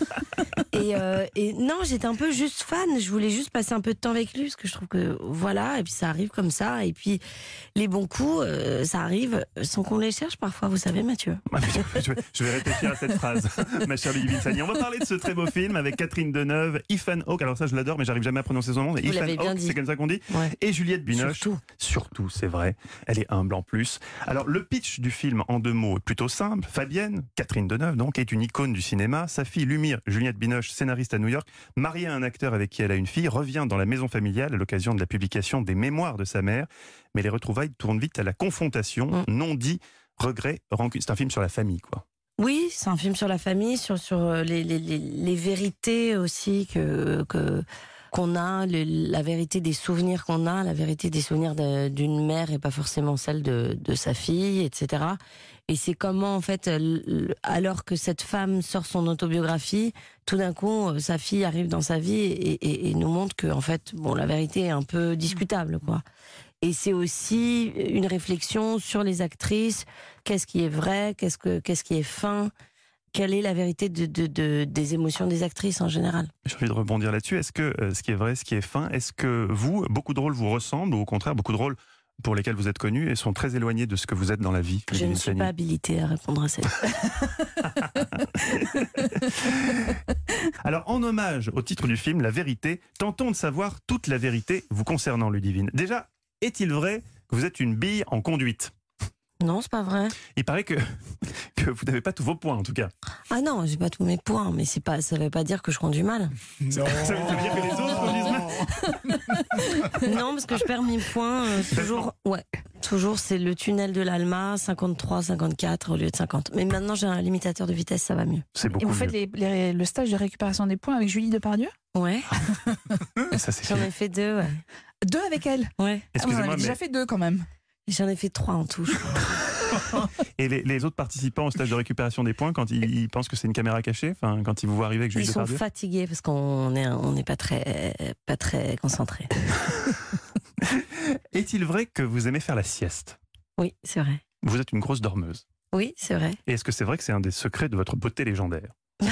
Et non, j'étais un peu juste fan. Je voulais juste passer un peu de temps avec lui, parce que je trouve que voilà. Et puis ça arrive comme ça. Et puis les bons coups, ça arrive sans qu'on les cherche parfois. Vous savez, Mathieu.
Je vais réfléchir à cette phrase, ma chère Ludivine Sagnier. On va parler de ce très beau film avec Catherine Deneuve, Ethan Hawke. Alors ça, je l'adore, mais j'arrive jamais à prononcer son nom. Ethan Hawke, c'est comme ça qu'on dit.
Ouais.
Et Juliette Binoche. Surtout, c'est vrai. Elle est humble en plus. Alors, le pitch du film, en 2 mots, est plutôt simple. Fabienne, Catherine Deneuve, donc, est une icône du cinéma. Sa fille, Lumire, Juliette Binoche, scénariste à New York, mariée à un acteur avec qui elle a une fille, revient dans la maison familiale à l'occasion de la publication des mémoires de sa mère. Mais les retrouvailles tournent vite à la confrontation. Non dit, regret, rancune. C'est un film sur la famille, quoi.
Oui, c'est un film sur la famille, sur les vérités aussi qu'on a, la vérité des souvenirs qu'on a, la vérité des souvenirs d'une mère et pas forcément celle de sa fille, etc. Et c'est comment, en fait, alors que cette femme sort son autobiographie, tout d'un coup, sa fille arrive dans sa vie et nous montre que, en fait, bon, la vérité est un peu discutable, quoi. Et c'est aussi une réflexion sur les actrices. Qu'est-ce qui est vrai? Qu'est-ce qui est fin? Quelle est la vérité des émotions des actrices en général?
J'ai envie de rebondir là-dessus. Est-ce que ce qui est vrai, ce qui est fin, est-ce que vous, beaucoup de rôles vous ressemblent ou au contraire, beaucoup de rôles pour lesquels vous êtes connus et sont très éloignés de ce que vous êtes dans la vie?
Je ne suis pas habilitée à répondre à cette
Alors, en hommage au titre du film, La Vérité, tentons de savoir toute la vérité vous concernant, Ludivine. Déjà, est-il vrai que vous êtes une bille en conduite?
Non, c'est pas vrai.
Il paraît que vous n'avez pas tous vos points, en tout cas.
Ah non, j'ai pas tous mes points, mais ça veut pas dire que je conduis mal.
Ça veut dire que les autres conduisent mal?
Non, parce que je perds mes points toujours. Ouais, toujours, c'est le tunnel de l'Alma, 53, 54 au lieu de 50. Mais maintenant, j'ai un limitateur de vitesse, ça va mieux.
C'est beaucoup
Et vous
mieux.
faites le stage de récupération des points avec Julie Depardieu?
Ouais.
Ça, c'est
J'en ai fait 2, ouais.
2 avec elle?
Ouais.
Excusez-moi,
on avait déjà
mais-
fait 2 quand même.
J'en ai fait 3 en tout, je crois.
Et les autres participants au stage de récupération des points, quand ils pensent que c'est une caméra cachée, enfin, quand ils vous voient arriver avec Julie
Ils sont
Depardieu?
fatigués parce qu'on n'est pas très concentrés.
Est-il vrai que vous aimez faire la sieste?
Oui, c'est vrai.
Vous êtes une grosse dormeuse.
Oui, c'est vrai.
Et est-ce que c'est vrai que c'est un des secrets de votre beauté légendaire?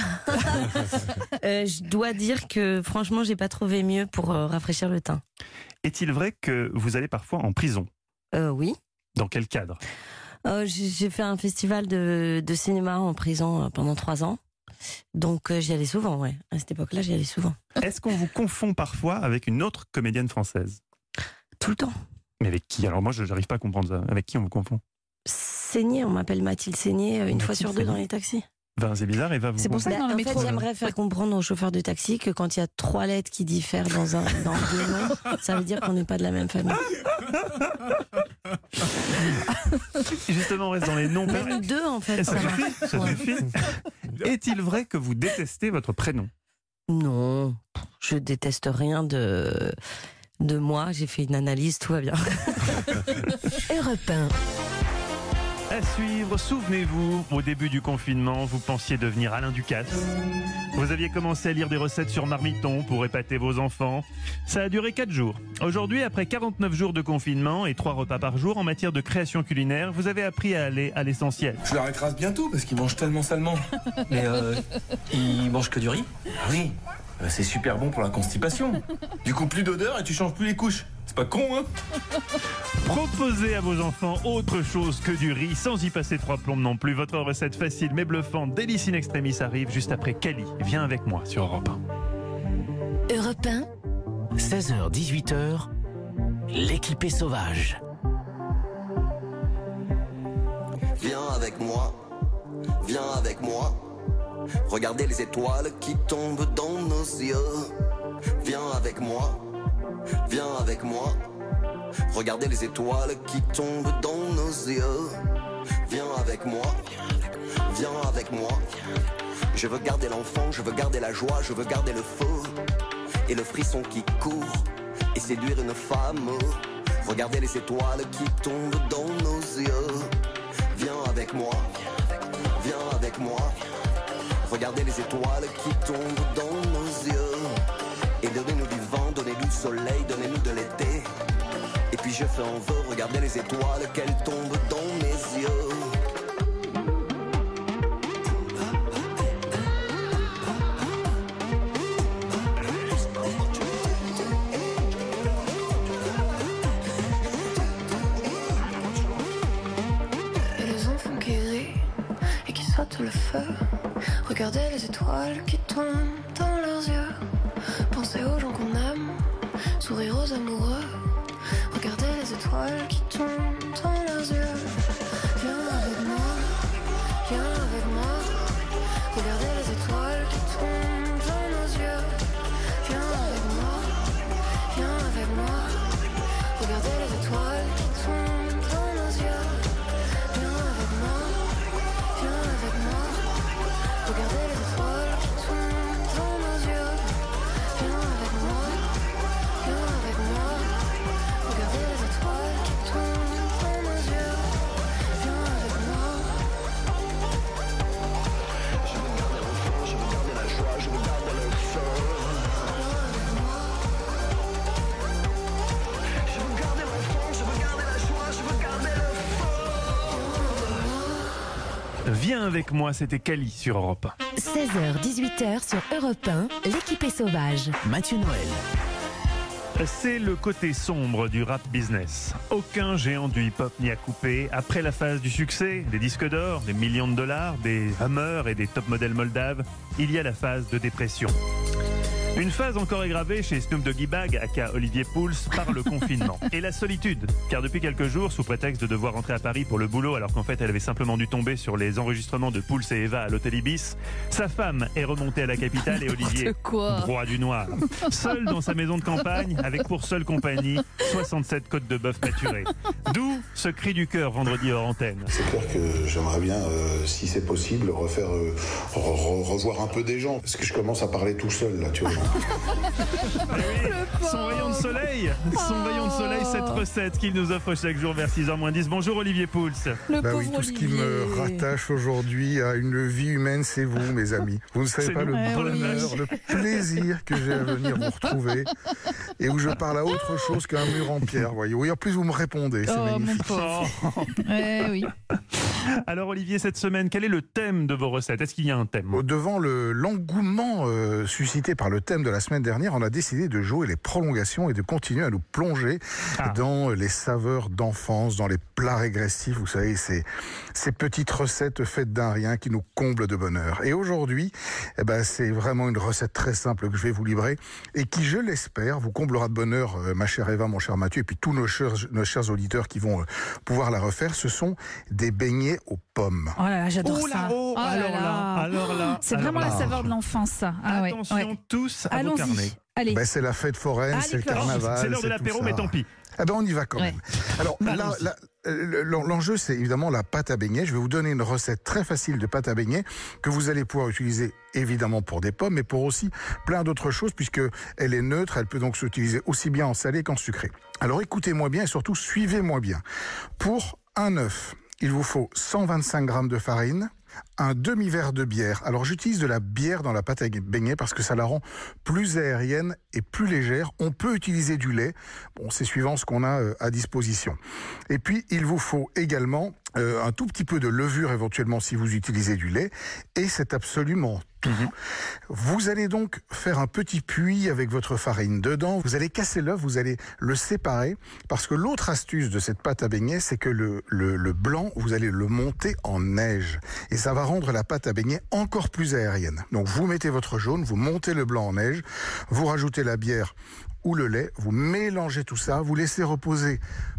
Je dois dire que franchement, j'ai pas trouvé mieux pour rafraîchir le teint.
Est-il vrai que vous allez parfois en prison?
Oui.
Dans quel cadre?
J'ai fait un festival de cinéma en prison pendant 3 ans. Donc j'y allais souvent, ouais. À cette époque-là, j'y allais souvent.
Est-ce qu'on vous confond parfois avec une autre comédienne française?
Tout le temps.
Mais avec qui? Alors moi, je n'arrive pas à comprendre ça. Avec qui on vous confond?
Seigné, on m'appelle Mathilde Seigné une fois sur 2 dans les taxis.
Ben, c'est bizarre, Eva.
C'est pour ça que dans le
En
métro.
fait, j'aimerais faire comprendre aux chauffeurs de taxi que quand il y a 3 lettres qui diffèrent dans deux noms, ça veut dire qu'on n'est pas de la même famille.
Justement, on reste dans les noms.
Même 2 en fait.
Ça
va.
suffit, ça
Ouais.
suffit. Est-il vrai que vous détestez votre prénom?
Non, je déteste rien de moi. J'ai fait une analyse, tout va bien.
Europe 1.
À suivre, souvenez-vous, au début du confinement, vous pensiez devenir Alain Ducasse. Vous aviez commencé à lire des recettes sur Marmiton pour épater vos enfants. Ça a duré 4 jours. Aujourd'hui, après 49 jours de confinement et 3 repas par jour en matière de création culinaire, vous avez appris à aller à l'essentiel.
Je leur écrase bientôt parce qu'ils mangent tellement salement. Mais ils mangent que du riz? Ah oui, c'est super bon pour la constipation. Du coup, plus d'odeur et tu changes plus les couches. C'est pas con, hein?
Proposez à vos enfants autre chose que du riz, sans y passer 3 plombes non plus. Votre recette facile mais bluffante, Délice in Extremis, arrive juste après Cali. Viens avec moi sur Europe 1.
Europe 1.
16h, 18h, l'équipée sauvage.
Viens avec moi, viens avec moi. Regardez les étoiles qui tombent dans nos yeux. Viens avec moi, viens avec moi. Regardez les étoiles qui tombent dans nos yeux. Viens avec moi, viens avec moi. Je veux garder l'enfant, je veux garder la joie, je veux garder le feu et le frisson qui court et séduire une femme. Regardez les étoiles qui tombent dans nos yeux. Viens avec moi, viens avec moi. Regardez les étoiles qui tombent dans nos yeux. Et donnez-nous du vent, donnez-nous du soleil, donnez-nous de l'été. Et puis je fais en vœu, regardez les étoiles, qu'elles tombent dans mes yeux.
Et les enfants qui rient et qui sautent le feu. Regardez les étoiles qui tombent dans leurs yeux. Pensez aux gens qu'on aime, sourire aux amoureux. Regardez les étoiles qui tombent dans leurs yeux. Viens avec moi, viens avec moi. Regardez les étoiles qui tombent dans nos yeux. Viens avec moi, viens avec moi. Regardez les étoiles qui tombent dans nos yeux. Viens avec moi, viens avec moi. Regardez les étoiles qui tombent dans nos yeux. Viens avec moi, viens avec moi. Regardez les étoiles qui tombent dans nos yeux.
Viens avec moi, c'était Cali sur Europe 1.
16h-18h sur Europe 1, l'équipe est sauvage.
Mathieu Noël.
C'est le côté sombre du rap business. Aucun géant du hip-hop n'y a coupé. Après la phase du succès, des disques d'or, des millions de dollars, des Hummers et des top modèles moldaves, il y a la phase de dépression. Une phase encore aggravée chez Snoop Doggy Bag, aka Olivier Pouls, par le confinement. Et la solitude, car depuis quelques jours, sous prétexte de devoir rentrer à Paris pour le boulot, alors qu'en fait elle avait simplement dû tomber sur les enregistrements de Pouls et Eva à l'hôtel Ibis, sa femme est remontée à la capitale et Olivier, roi du noir, seul dans sa maison de campagne, avec pour seule compagnie 67 côtes de bœuf maturées. D'où ce cri du cœur vendredi hors antenne.
C'est clair que j'aimerais bien, si c'est possible, revoir un peu des gens, parce que je commence à parler tout seul là, tu vois.
Son rayon de soleil, cette recette qu'il nous offre chaque jour vers 6h-10. Bonjour Olivier Pouls.
Oui, tout ce qui me rattache aujourd'hui à une vie humaine, c'est vous, mes amis. Vous ne savez pas le bonheur, le plaisir que j'ai à venir vous retrouver et où je parle à autre chose qu'un mur en pierre, voyez. Oui, en plus vous me répondez, c'est magnifique.
Oui.
Alors Olivier, cette semaine, quel est le thème de vos recettes? Est-ce qu'il y a un thème?
Devant l'engouement suscité par le thème de la semaine dernière, on a décidé de jouer les prolongations et de continuer à nous plonger dans les saveurs d'enfance, dans les plats régressifs, vous savez, ces petites recettes faites d'un rien qui nous comblent de bonheur. Et aujourd'hui, c'est vraiment une recette très simple que je vais vous livrer et qui, je l'espère, vous comblera de bonheur, ma chère Eva, mon cher Mathieu, et puis tous nos chers auditeurs qui vont pouvoir la refaire. Ce sont des beignets aux pommes.
Oh là là, j'adore ça.
Alors là.
C'est vraiment la saveur de l'enfance, ça.
Attention tous à vos carnets.
Allez.
C'est la fête foraine, c'est le carnaval.
C'est l'heure de l'apéro, mais tant pis.
On y va quand même. Alors l'enjeu, c'est évidemment la pâte à beignets. Je vais vous donner une recette très facile de pâte à beignets que vous allez pouvoir utiliser évidemment pour des pommes, mais pour aussi plein d'autres choses, puisque elle est neutre. Elle peut donc s'utiliser aussi bien en salé qu'en sucré. Alors écoutez-moi bien et surtout suivez-moi bien. Pour un œuf, il vous faut 125 g de farine, un demi-verre de bière. Alors j'utilise de la bière dans la pâte à beignets parce que ça la rend plus aérienne et plus légère. On peut utiliser du lait. C'est suivant ce qu'on a à disposition. Et puis il vous faut également un tout petit peu de levure éventuellement si vous utilisez du lait. Et c'est absolument tout. Vous allez donc faire un petit puits avec votre farine dedans. Vous allez casser l'œuf, vous allez le séparer parce que l'autre astuce de cette pâte à beignets, c'est que le blanc, vous allez le monter en neige. Et ça va rendre la pâte à beignets encore plus aérienne. Donc vous mettez votre jaune, vous montez le blanc en neige, vous rajoutez la bière ou le lait, vous mélangez tout ça, vous laissez reposer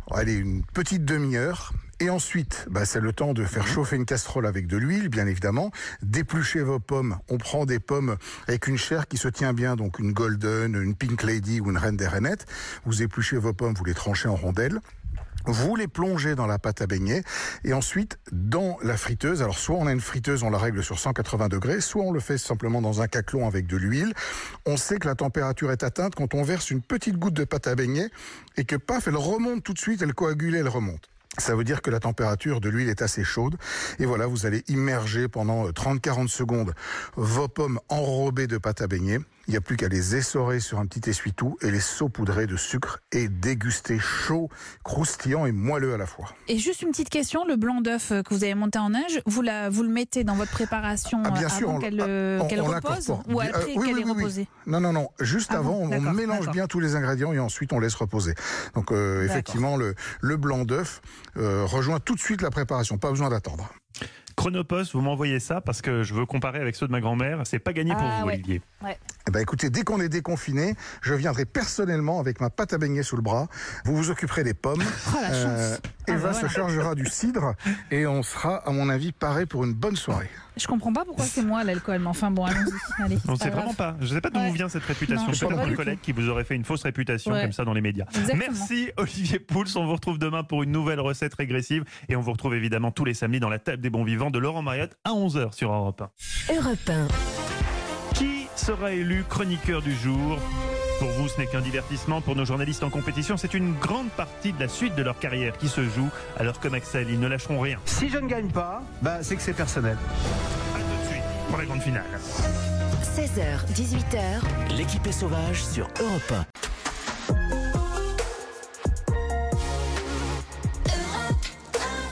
une petite demi-heure. Et ensuite, c'est le temps de faire chauffer une casserole avec de l'huile, bien évidemment. D'éplucher vos pommes. On prend des pommes avec une chair qui se tient bien, donc une golden, une pink lady ou une reine des rainettes. Vous épluchez vos pommes, vous les tranchez en rondelles. Vous les plongez dans la pâte à beignets et ensuite dans la friteuse. Alors soit on a une friteuse, on la règle sur 180 degrés, soit on le fait simplement dans un caclon avec de l'huile. On sait que la température est atteinte quand on verse une petite goutte de pâte à beignets et que paf, elle remonte tout de suite, elle coagule, elle remonte. Ça veut dire que la température de l'huile est assez chaude. Et voilà, vous allez immerger pendant 30-40 secondes vos pommes enrobées de pâte à beignets. Il n'y a plus qu'à les essorer sur un petit essuie-tout et les saupoudrer de sucre et déguster chaud, croustillant et moelleux à la fois.
Et juste une petite question, le blanc d'œuf que vous avez monté en neige, vous le mettez dans votre préparation avant qu'elle repose ou après qu'elle est reposée?
Non, juste avant, on mélange bien tous les ingrédients et ensuite on laisse reposer. Donc effectivement, le blanc d'œuf rejoint tout de suite la préparation, pas besoin d'attendre.
Chronopost, vous m'envoyez ça parce que je veux comparer avec ceux de ma grand-mère. C'est pas gagné pour vous, Olivier.
Ouais.
Écoutez, dès qu'on est déconfiné, je viendrai personnellement avec ma pâte à beignets sous le bras. Vous vous occuperez des pommes. Eva se chargera du cidre et on sera, à mon avis, paré pour une bonne soirée.
Je comprends pas pourquoi c'est moi l'alcool, mais enfin bon, allons-y. Allez,
on sait vraiment pas. Je sais pas d'où vous vient cette réputation. C'est comme un collègue qui vous aurait fait une fausse réputation comme ça dans les médias.
Exactement.
Merci Olivier Pouls. On vous retrouve demain pour une nouvelle recette régressive et on vous retrouve évidemment tous les samedis dans la table des bons vivants de Laurent Mariotte à 11h sur Europe 1.
Europe 1.
Qui sera élu chroniqueur du jour? Pour vous, ce n'est qu'un divertissement. Pour nos journalistes en compétition, c'est une grande partie de la suite de leur carrière qui se joue. Alors comme Axel, ils ne lâcheront rien.
Si je ne gagne pas, c'est que c'est personnel.
A tout de suite pour la grande finale.
16h, 18h.
L'équipe est sauvage sur Europe 1.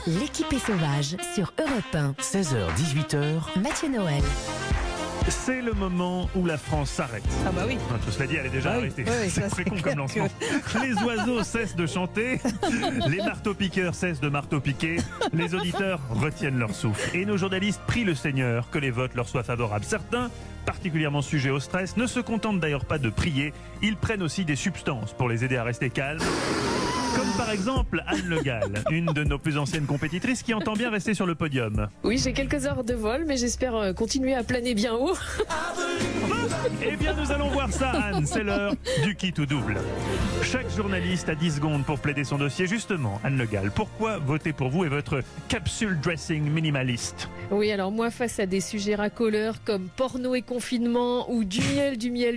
L'équipée sauvage sur Europe 1.
16h, 18h.
Mathieu Noël.
C'est le moment où la France s'arrête.
Ah bah oui.
Tout cela dit, elle est déjà arrêtée.
Oui,
c'est très con comme lancement. Les oiseaux cessent de chanter, les marteaux-piqueurs cessent de marteau-piquer, les auditeurs retiennent leur souffle. Et nos journalistes prient le Seigneur que les votes leur soient favorables. Certains, particulièrement sujets au stress, ne se contentent d'ailleurs pas de prier, ils prennent aussi des substances pour les aider à rester calmes. Comme par exemple Anne Le Gall, une de nos plus anciennes compétitrices qui entend bien rester sur le podium.
Oui, j'ai quelques heures de vol, mais j'espère continuer à planer bien haut.
Eh bien, nous allons voir ça, Anne. C'est l'heure du kit ou double. Chaque journaliste a 10 secondes pour plaider son dossier. Justement, Anne Le Gall, pourquoi voter pour vous et votre capsule dressing minimaliste?
Oui, alors moi, face à des sujets racoleurs comme porno et confinement ou du miel,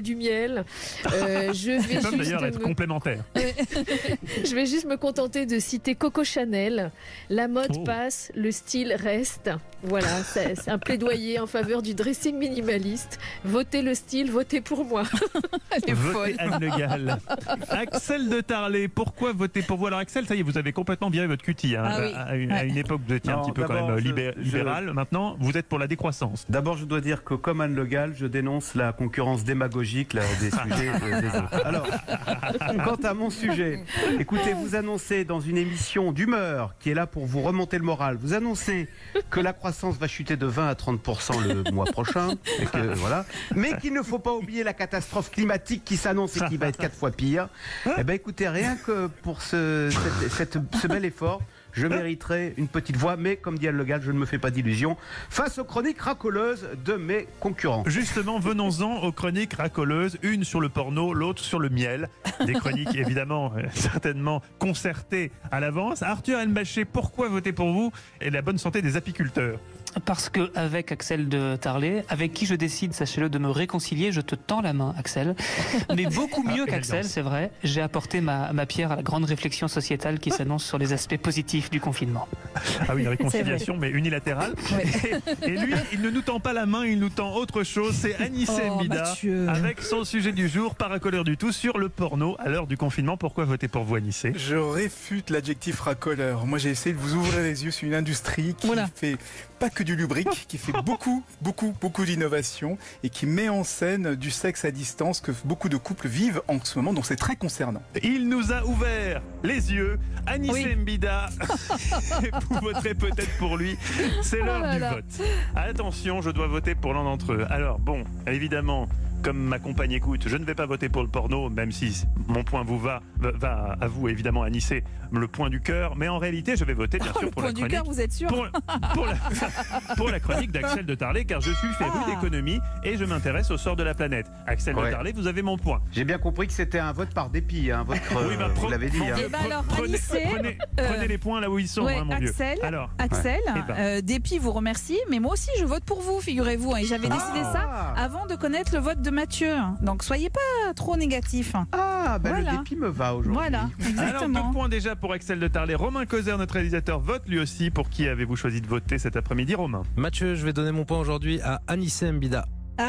je vais
juste d'ailleurs être complémentaire.
Je vais juste me contenter de citer Coco Chanel. La mode passe, le style reste. Voilà, c'est un plaidoyer en faveur du dressing minimaliste. Votez le style, votez pour moi.
Votez Anne Le Gall. Axel de Tarlé, pourquoi voter pour vous? Alors Axel, ça y est, vous avez complètement viré votre cutie. Hein. À une époque, vous étiez un petit peu quand même libéral. Maintenant, vous êtes pour la décroissance.
D'abord, je dois dire que comme Anne Le Gall, je dénonce la concurrence démagogique des sujets des autres. Alors, quant à mon sujet, écoutez, vous annoncez dans une émission d'humeur qui est là pour vous remonter le moral, vous annoncez que la croissance va chuter de 20 à 30% le mois prochain, et que, voilà. Mais qu'il ne faut pas oublier la catastrophe climatique qui s'annonce et qui va être 4 fois pire. Eh bien, écoutez, rien que pour ce bel effort, je mériterai une petite voix, mais comme dit Anne Le Gall, je ne me fais pas d'illusions face aux chroniques racoleuses de mes concurrents.
Justement, venons-en aux chroniques racoleuses, une sur le porno, l'autre sur le miel. Des chroniques évidemment, certainement concertées à l'avance. Arthur Elmbachet, pourquoi voter pour vous et la bonne santé des apiculteurs?
Parce que avec Axel de Tarlé, avec qui je décide, sachez-le, de me réconcilier, je te tends la main, Axel. Mais beaucoup mieux qu'Axel, c'est vrai. J'ai apporté ma pierre à la grande réflexion sociétale qui s'annonce sur les aspects positifs du confinement.
Ah oui, une réconciliation, mais unilatérale. Ouais. Et lui, il ne nous tend pas la main, il nous tend autre chose. C'est Anissé Mbida, avec son sujet du jour, pas racoleur du tout, sur le porno à l'heure du confinement. Pourquoi voter pour vous, Anissé?
Je réfute l'adjectif racoleur. Moi, j'ai essayé de vous ouvrir les yeux sur une industrie qui fait pas que du lubrique, qui fait beaucoup d'innovation et qui met en scène du sexe à distance que beaucoup de couples vivent en ce moment, donc c'est très concernant.
Il nous a ouvert les yeux, Anissé Mbida. Vous voterez peut-être pour lui. C'est l'heure du vote. Attention, je dois voter pour l'un d'entre eux. Alors bon, évidemment, comme ma compagne écoute, je ne vais pas voter pour le porno, même si mon point vous va à vous, évidemment, Anissé, le point du cœur. Mais en réalité, je vais voter, bien sûr, pour la chronique. Le point du cœur,
vous êtes sûr?
Pour la chronique d'Axel de Tarlé, car je suis féru d'économie et je m'intéresse au sort de la planète. Axel de Tarlé, vous avez mon point.
J'ai bien compris que c'était un vote par dépit, un vote vous l'avez dit.
Prenez les points là où ils sont, mon vieux.
Axel, dépit vous remercie, mais moi aussi, je vote pour vous, figurez-vous. Et j'avais décidé ça avant de connaître le vote de Mathieu. Donc soyez pas trop négatif.
Le dépit me va aujourd'hui.
Voilà, exactement.
Alors 2 points déjà pour Axel de Tarlé. Romain Causer, notre réalisateur, vote lui aussi. Pour qui avez-vous choisi de voter cet après-midi, Romain?
Mathieu, je vais donner mon point aujourd'hui à Anissé Mbida.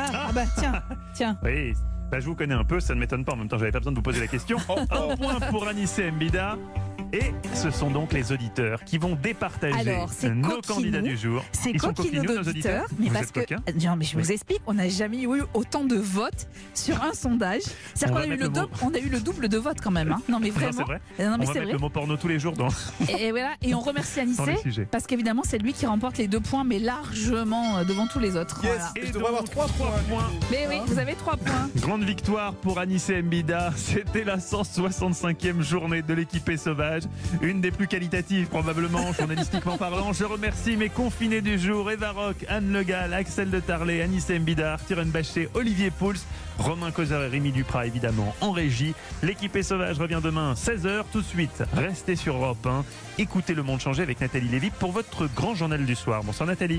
Tiens.
Oui. Je vous connais un peu, ça ne m'étonne pas. En même temps, j'avais pas besoin de vous poser la question. Un point pour Anissé Mbida. Et ce sont donc les auditeurs qui vont départager nos candidats du jour.
C'est coquineux d'auditeurs, mais parce que mais je vous explique, on n'a jamais eu autant de votes sur un sondage. C'est-à-dire qu'on a eu le double de votes quand même. Hein. Non mais vraiment.
C'est vrai. On va mettre le mot porno tous les jours dans.
Et voilà. Et on remercie Anissé parce qu'évidemment c'est lui qui remporte les 2 points, mais largement devant tous les autres.
Yes.
Voilà.
Et je devrais avoir 3 points.
Mais oui, vous avez 3 points.
Grande victoire pour Anissé Mbida. C'était la 165e journée de l'équipée sauvage. Une des plus qualitatives probablement, journalistiquement parlant. Je remercie mes confinés du jour, Eva Rock, Anne Le Gall, Axel de Tarlé, Anissé Mbida, Arthur Elmbachet, Olivier Pouls, Romain Causer et Rémi Duprat évidemment en régie. L'équipée sauvage revient demain 16h. Tout de suite, restez sur Europe 1. Écoutez Le Monde Changé avec Nathalie Lévy pour votre grand journal du soir. Bonsoir Nathalie.